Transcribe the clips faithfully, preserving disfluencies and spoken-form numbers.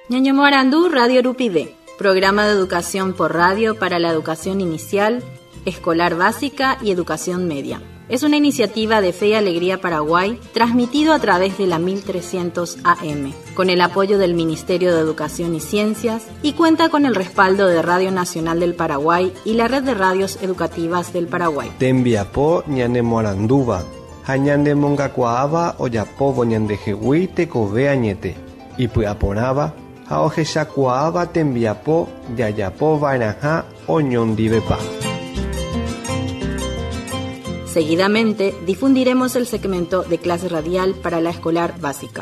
Ñañomoarandú Radio Rupide, programa de educación por radio para la educación inicial, escolar básica y educación media. Es una iniciativa de Fe y Alegría Paraguay, transmitido a través de la mil trescientos A M, con el apoyo del Ministerio de Educación y Ciencias, y cuenta con el respaldo de Radio Nacional del Paraguay y la Red de Radios Educativas del Paraguay. Tembiapo ñanemoaranduva, hañandemongakuaava oyapovo ñandejehui tekove añete, ipy'aporãva ha ohechakuaáva tembiapo jajapóva'erãha oñondivepa. Seguidamente difundiremos el segmento de clase radial para la escolar básica.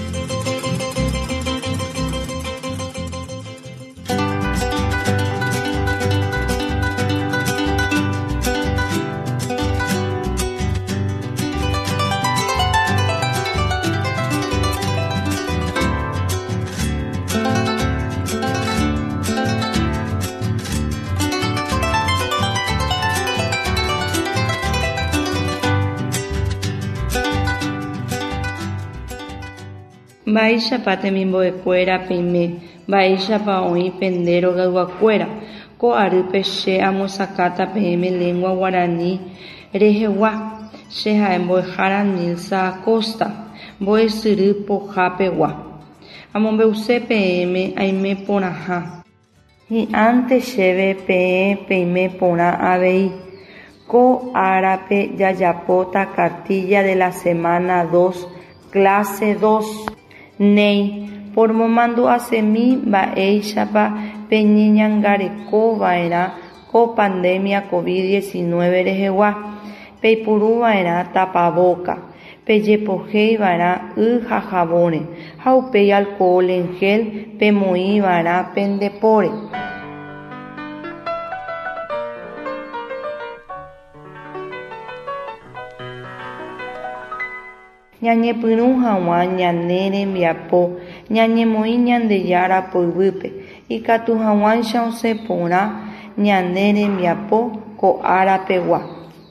Mba'éichapa temimbo'ekuéra peime, mba'éichapa oĩ pende rogayguakuéra. Ko'arýpe che amosakata peẽme lengua guarani rehegua. Che ha'e mbo'ehára Nilsa Acosta, mbo'esyry pohãpegua. Amombe'use peẽme aime porãha. Hi'ãnte chéve peẽ peime porã avei. Ko árape jajapóta cartilla de la semana dos, clase dos. Nei, por momandu'asemi mba'éichapa peñeñangarekova'erã ko pandemia covid diecinueve rehegua, peipuruva'erã tapaboca, pejepohéiva'erã y ha javóre, ha upéi alcohol en gel pemoĩva'erã pendepóre. Ñañepyrũ hag̃ua ñane rembiapo ñañemoĩ Ñandejára poyvýpe, ikatu hag̃uáicha osẽ porã ñane rembiapo ko árapegua.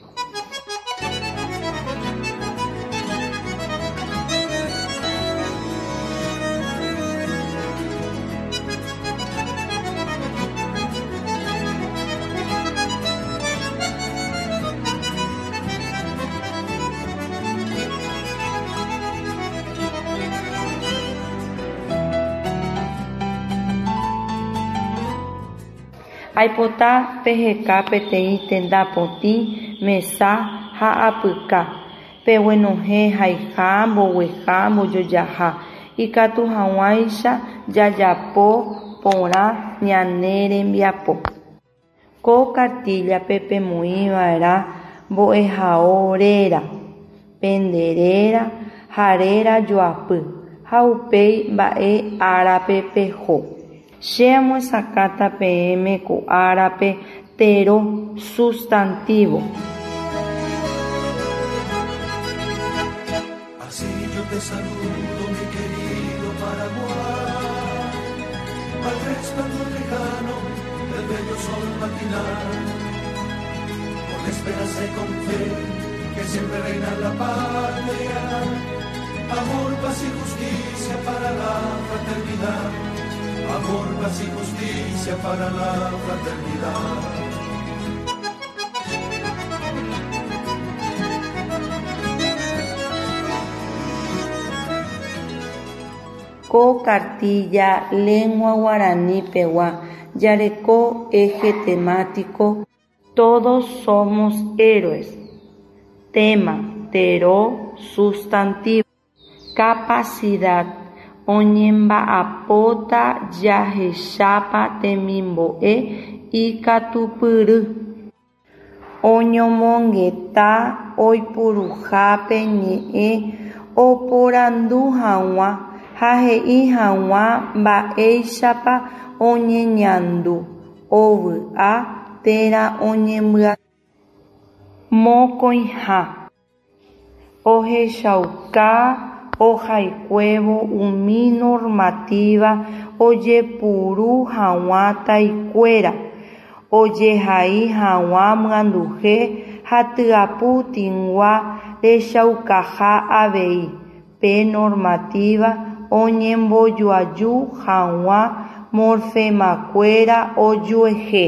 Aipota peheka peteĩ tendapotĩ mesa ha apyka, peguenohẽ haiha mbogueha mbojojaha, ikatu hag̃uáicha jajapo porã ñane rembiapo. Ko kartillape pemoĩva'erã mbo'ehaóréra, penderéra ha réra-joapy, ha upéi mba'e árape peho. Che amosakata peẽme ko árape tero sustantivo. Así yo te saludo, mi querido Paraguay, al resplandor lejano del bello sol matinal, con esperanza y con fe que siempre reina la patria, amor, paz y justicia para la fraternidad. Amor, paz y justicia para la fraternidad. Ko cartilla lengua guaraní pegua, yareko eje temático, todos somos héroes. Tema, tero, sustantivo. Capacidad, oñemba'apóta jahechápa temimbo'e ikatupyry. Oñomongeta oipuruhápe ñe'ẽ oporandu hag̃ua ha he'i hag̃ua mba'éichapa oñeñandu ovy'a térã oñemyatã. Mokõiha ohechauka ohaikuévo umi normativa ojepuru hag̃ua taikuéra, ojehai hag̃ua myanduhe ha tyapytĩgua rechaukaha avei pe normativa oñembojoaju hag̃ua morfemakuéra ojuehe.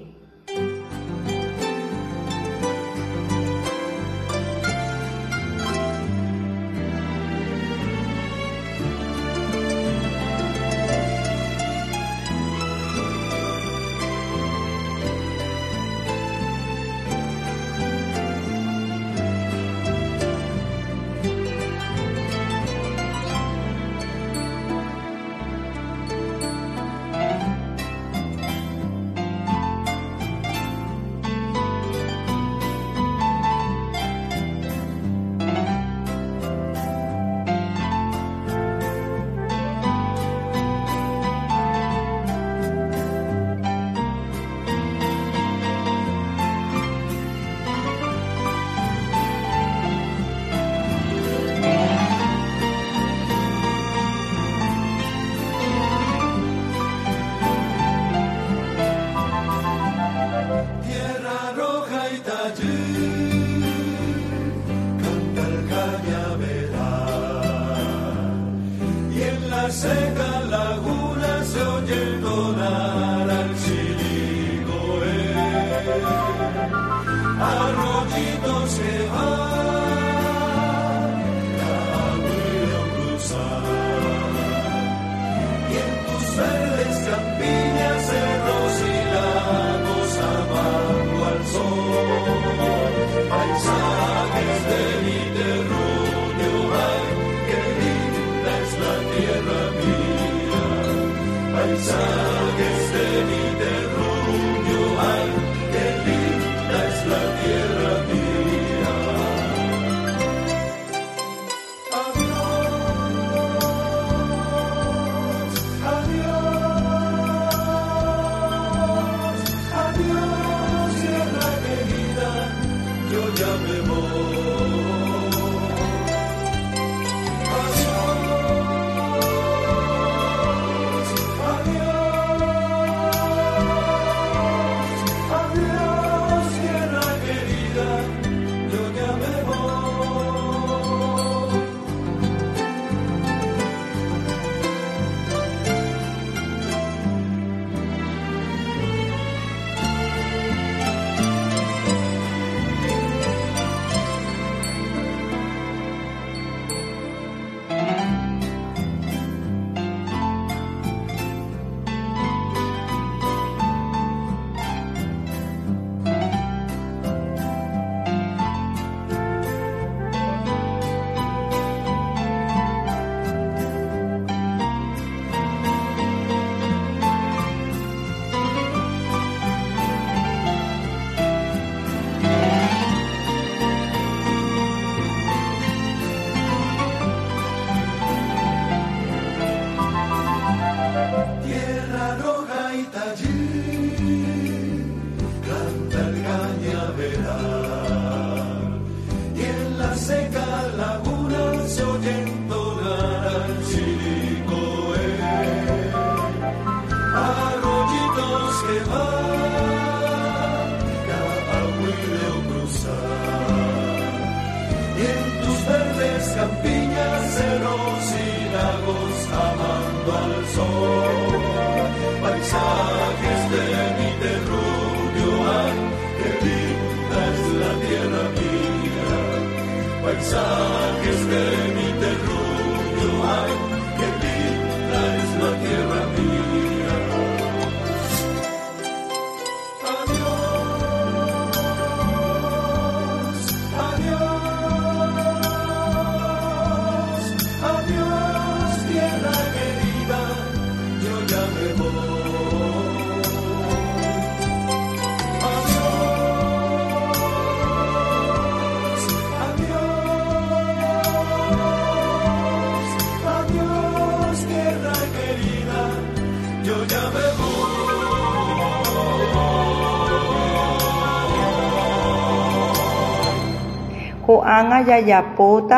Ko'ág̃a jajapóta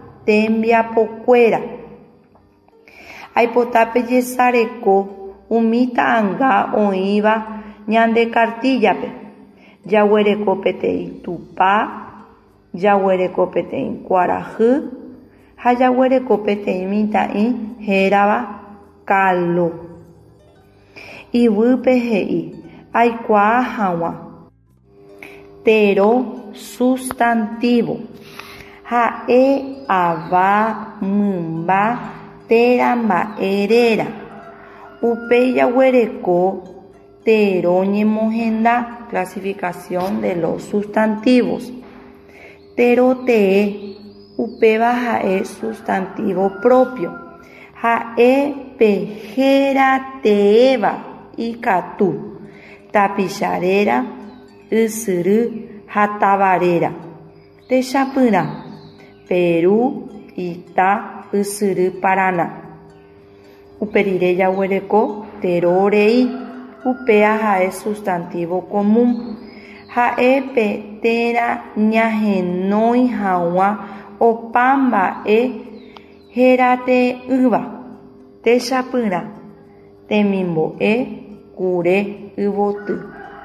tembiapokuéra. Aipota pejesareko umi ta'ãnga oĩva ñande kartíllape. Jaguereko peteĩ tupa, jaguereko peteĩ kuarahy ha jaguereko peteĩ mitã'i hérava kalo. Yvýpe he'i aikuaa hag̃ua tero sustantivo ha'e ava mymba téra mba'e upéi jaguereko tero ñemohenda clasificación de los sustantivos. Tero tee upéva ha'e sustantivo propio. Ha'e pehera teéva ikatu tapicharera ysyry ha tavaréra. Techapyrã Peru, Ita, ysyry Paraná. Uperire jaguereko tero rei upéva ha'e sustantivo común. Ha'épe téra ñahenói hag̃ua opa mba'e herate'ỹva. Techapyrã temimbo'e kure yvoty.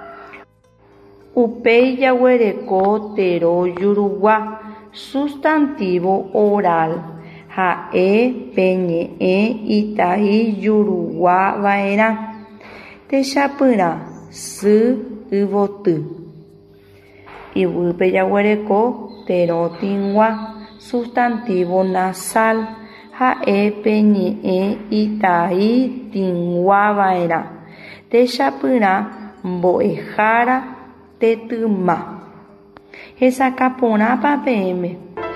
Upéi jaguereko tero jurugua sustantivo oral. Ha'e peñe'ẽ itai juruguava'erã. Techapyrã sy yvoty. Yvýpe jaguereko tero tingua sustantivo nasal. Ha'e peñe'ẽ itai tinguava'erã. Techapyrã mbo'ehára tetyma. Hesakaporãpa peẽme.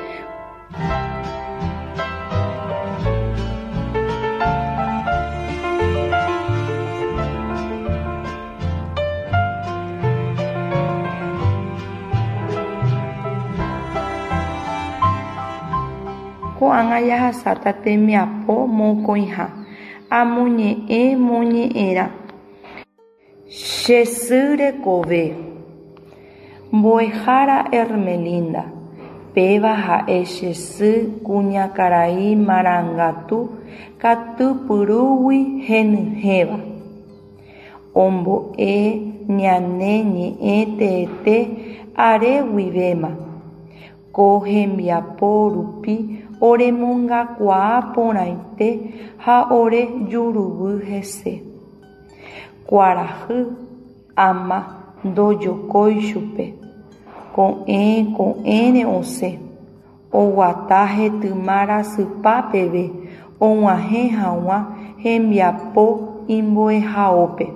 Ko'ág̃a jahasáta temiapo mokõiha. Amoñe'ẽ moñe'ẽrã. Che sy rekove. Mbo'ehára Ermelinda. Péva ha'e che sy kuñakarai marangatu katupyrũgui henyhẽva. Ombo'e ñane ñe'ẽ teete areguivéma. Ko hembiapo rupi oremongakuaa porãite ha ore juruvy hese. Kuarahy ama ndojokói chupe. Ko'ẽ ko'ẽre osẽ. Oguata hetyma rasypa peve. Og̃uahẽ hag̃ua hembiapo imbo'ehaópe.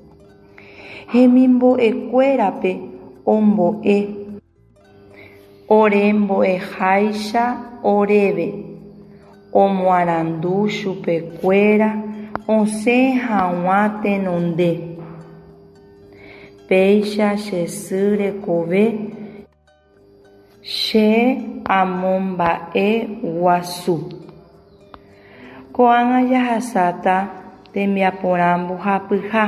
Hemimbo'ekuérape ombo'e. Ore mbo'eháicha oréve. Omoarandu chupekuéra osẽ hag̃ua tenonde. Péicha che sy rekove che amomba'e guasu. Ko'ág̃a jahasáta tembiaporã mbohapyha.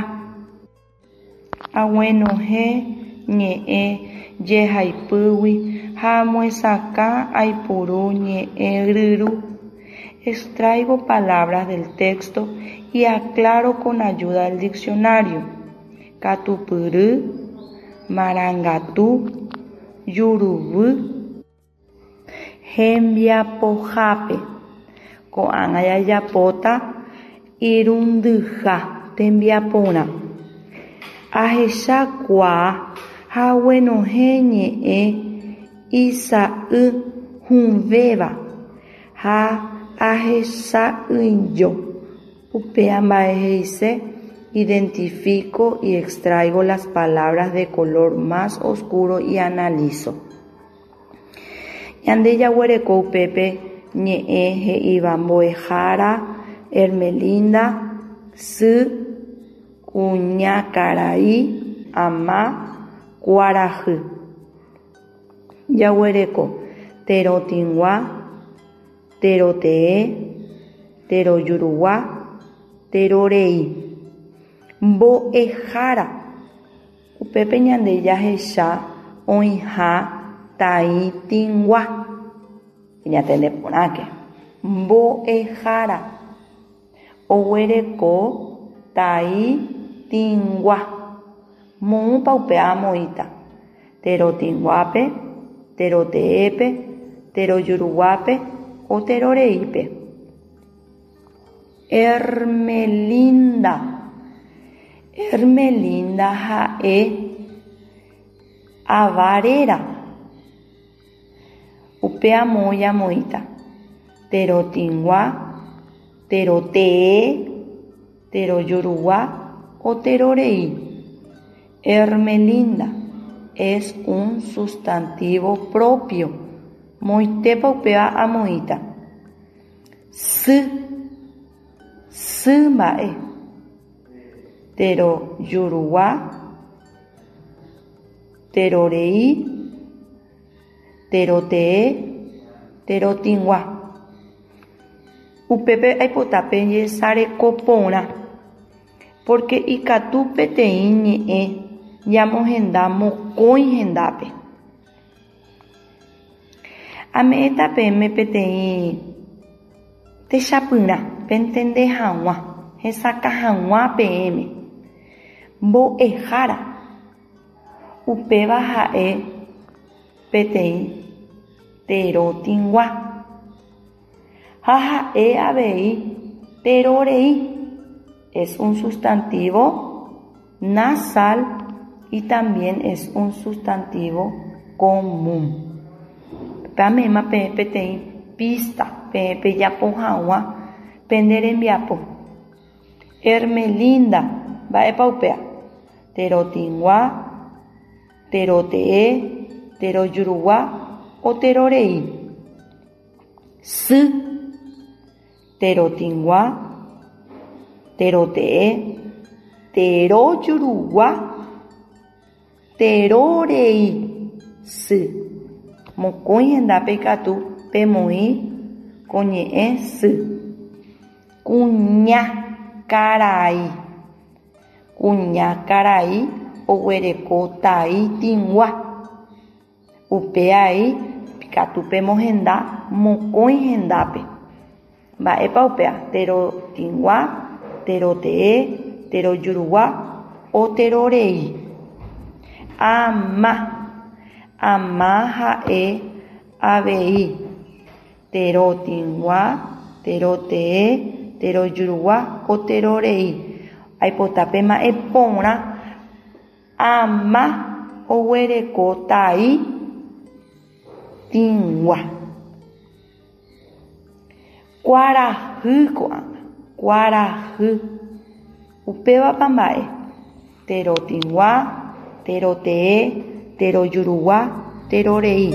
Ag̃uenohẽ ñe'ẽ jehaipýgui ha amoesakã aipuru ñe'ẽ ryru. Extraigo palabras del texto y aclaro con ayuda del diccionario. Katupyry, marangatu, juruvy, hembiapohápe. Ko'ág̃a jajapóta irundyha tembiaporã. Ahechakuaa ha ag̃uenohẽ ñe'ẽ isa'y hũvéva ha ahecha'ỹijo. Upéva mba'e he'ise identifico y extraigo las palabras de color más oscuro y analizo. Ñande jaguereko upépe ñe'ẽ he'íva mbo'ehára Ermelinda sy kuñakarai ama kuarahy. Jaguereko terotĩngua, terotee, terojurugua, terorei. Mbo'ehára. Upépe ñande jahecha oĩha taĩtingua. Ñatendeporãke. Mbo'ehára. Oguereko taĩtingua. Moõpa upe amoĩta. Terotinguápe, teroteépe, terojuruguápe, o teroreipe. Hermelinda. Hermelinda ha'e avarera. Upe amo yamoita. Terotingua, terotee, teroyorugua o terorei. Hermelinda es un sustantivo propio. Moitepa upea amoita. S, s mba'e. Teroyorugua, terorei, terotee, terotingua. Upépe aipota penjesareko porã, porque ikatu peteĩ ñe'ẽ ñamohenda mokõi hendápe. Ame'ẽtapeme peteĩ techapyrã pentende hag̃ua, hesaka hag̃ua peẽme, mbo'ehára. Upéva ha'e peteĩ terotingua. Ha ha'e avei terorei. Es un sustantivo nasal y también es un sustantivo común. Pamema pepeteĩ pista pepe japo hag̃ua penderembiapo. Hermelinda mba'épa upea. Terotingua, terotee, teroyorugua o terorei. S, terotingua, terotee, teroyorugua, terorei. S. Mokõi hendápe ikatu pemoĩ koñe'ẽ s. Kuña karai. Kuña karai oguereko tai tingua. Upeai ikatu pemohenda mokõi hendápe. Mba'épa upea. Terotingua, terotee, teroyorugua o terorei. Ama. Ama ha'e avei. Terotingua, terotee, teroyorugua o terorei. Aipota ma'e porã. Ama oguereko tai tingua. Kuarahy ko'ág̃a. Kuarahy. Upévapa mba'e. Terotingua, terotee, teroyorugua, terorei.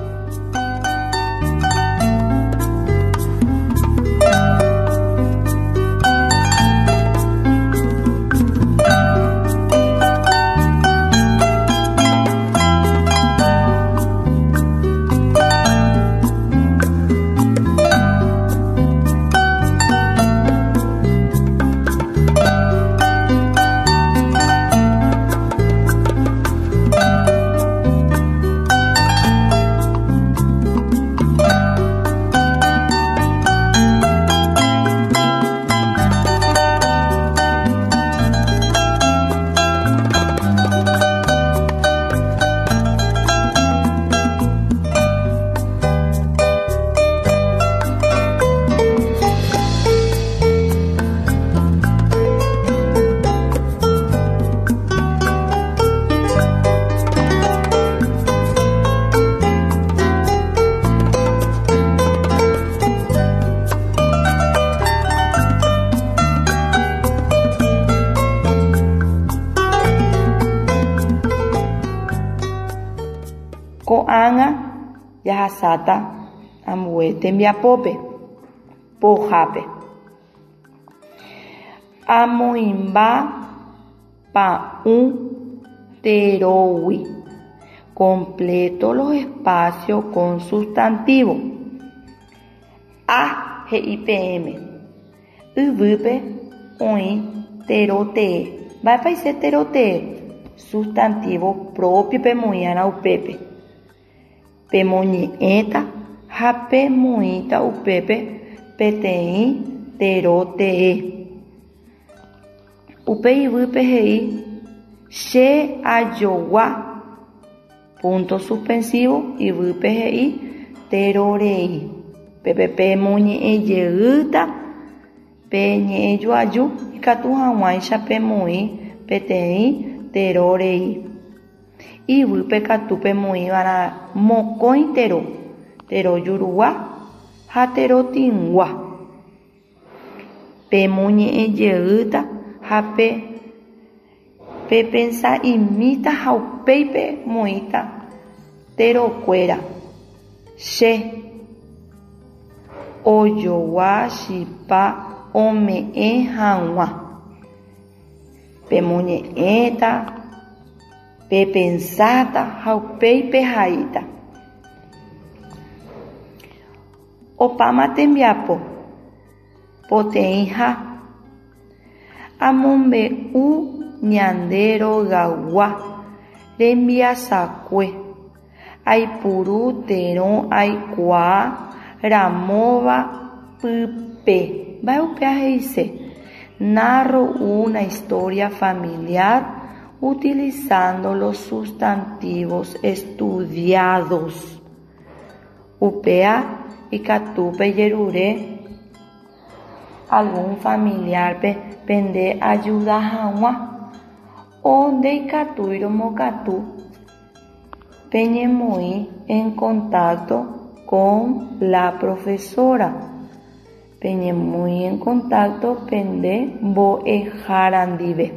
Ko'ág̃a jahasáta ambue tembiapópe, pohápe. Amoĩmba pa'ũ terógui. Completo los espacios con sustantivo. A he'i peẽme. Yvýpe oĩ terotee. Mba'épaise terotee. Sustantivo propio pemoĩrã upépe. Pemoñe'ẽta ha pemoĩta upépe peteĩ terotee. Upe yvýpe he'i che ajogua. Punto suspensivo. Yvýpe he'i terorei. pepepe moñe'ẽ jeýta pe ñe'ẽ joaju ikatu hag̃uáicha pemoĩ peteĩ tero rei. Yvýpe katu pemoĩva'erã mokõi tero, tero jurugua ha tero tingua. Pe moñe'ẽ jeýta ha pe pe pensa'imíta ha upéipe moĩta terokuéra che ojogua chipa ome'ẽ hag̃ua. Pe moñe'ẽta, pe pensáta ha upéipe haíta. Opáma tembiapo poteĩ ha amombe'u ñande rogagua rembiasakue aipuru térõ aikuaa ramóva pype. Mba'éupe aheise. Narro una historia familiar utilizando los sustantivos estudiados. Upea ikatúpe jerure algún familiar pe pende ayuda hag̃ua o ndeikatúiro mokatu peñemoĩ en contacto con la profesora. Peñemoĩ en contacto pende mbo'ehárandive.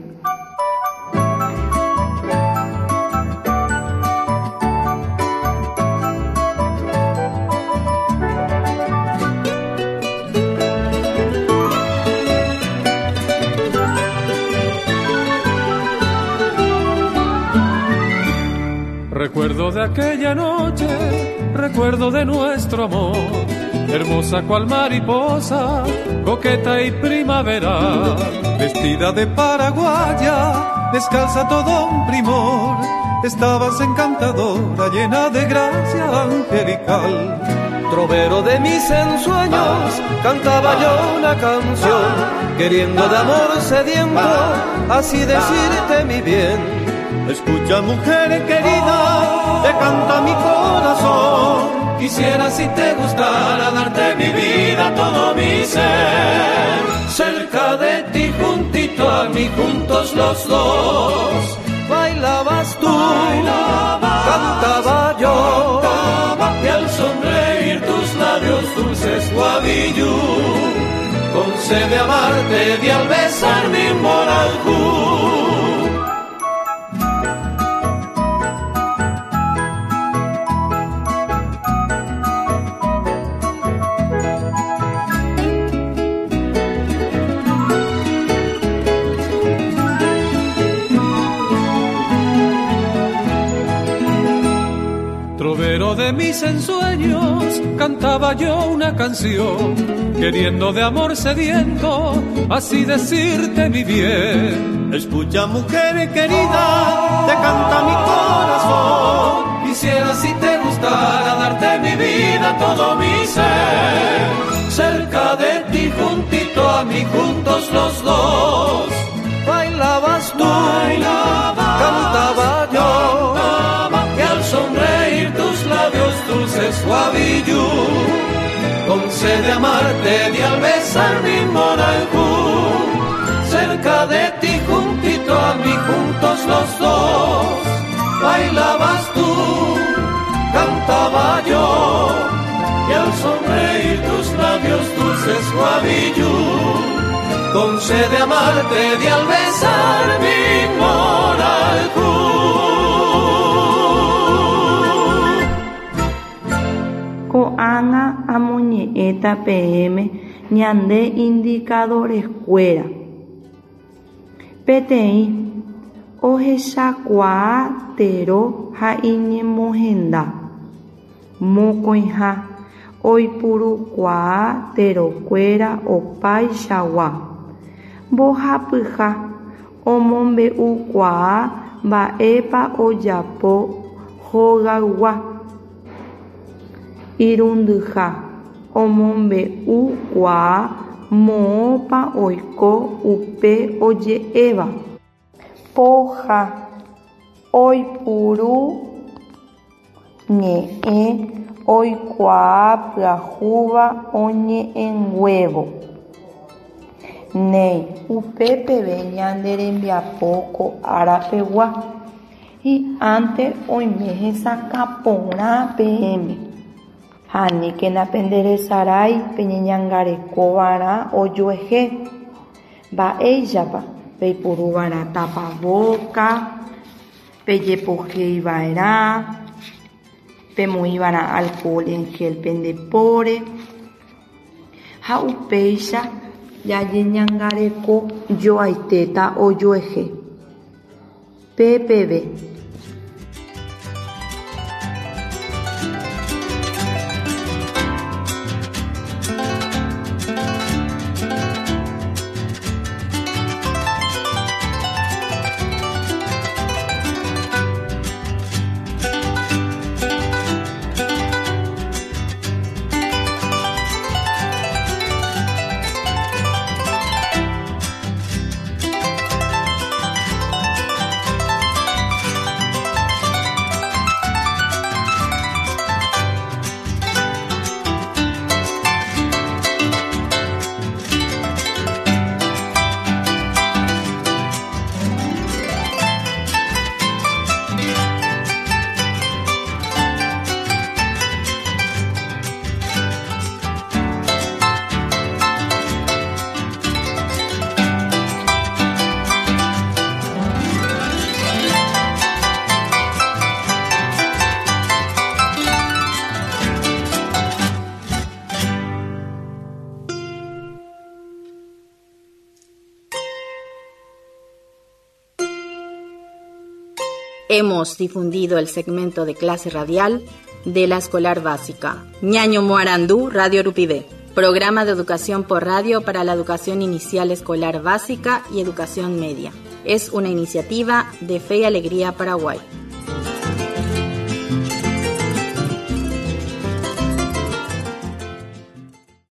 Recuerdo de aquella noche, recuerdo de nuestro amor, hermosa cual mariposa, coqueta y primaveral, vestida de paraguaya, descalza todo un primor, estabas encantadora, llena de gracia angelical. Trovero de mis ensueños, cantaba yo una canción, queriendo de amor sediento, así decirte mi bien. Escucha, mujer querida, te canta mi corazón. Quisiera, si te gustara, darte mi vida, todo mi ser. Cerca de ti, juntito a mí, juntos los dos. Bailabas tú, bailabas, cantaba yo, cantaba, y al sonreír tus labios dulces guavillú, con sed de amarte di al besar mi morajú. De mis ensueños cantaba yo una canción, queriendo de amor sediento, así decirte mi bien. Escucha, mujer querida, te canta mi corazón. Quisiera, si te gustara, darte mi vida, todo mi ser. Cerca de ti, juntito a mí, juntos los dos. Bailabas tú, bailabas, cantaba yo, cantaba, y al sonreír tus labios dulces guavillú, con sed de amarte di al besar mi morajú. Cerca de ti, juntito a mí, juntos los dos. Bailabas tú, cantaba yo, y al sonreír tus labios dulces guavillú, con sed de amarte di al besar mi morajú. Ko'ág̃a amoñe'ẽta peẽme ñande indicadorekuéra. Peteĩ ohechakuaa tero ha iñemohenda. Mokõiha oipurukuaa terokuéra opaichagua. Mbohapyha omombe'ukuaa mba'épa ojapo hogagua. Irundyha omombe'ukuaa moõpa oiko upe oje'éva. Póha oipuru ñe'ẽ oikuaa pyahuva oñe en huevo. Nei upépeve ñande rembiapoko arapegua. Y antes oime hesakãporã peẽme. Haníke penderesarai peñeñangarekova'erã ojuehe. Mba'éichapa peiporuva'erã tapavoka, pejepoheiva'erã, pemoĩva'erã alcohol en gel pendepore. Ha upéicha jajeñangareko joaitéta ojuehe. P P V. Hemos difundido el segmento de clase radial de la escolar básica Ñaño Moarandú, Radio Rupibé, programa de educación por radio para la educación inicial escolar básica y educación media. Es una iniciativa de Fe y Alegría Paraguay.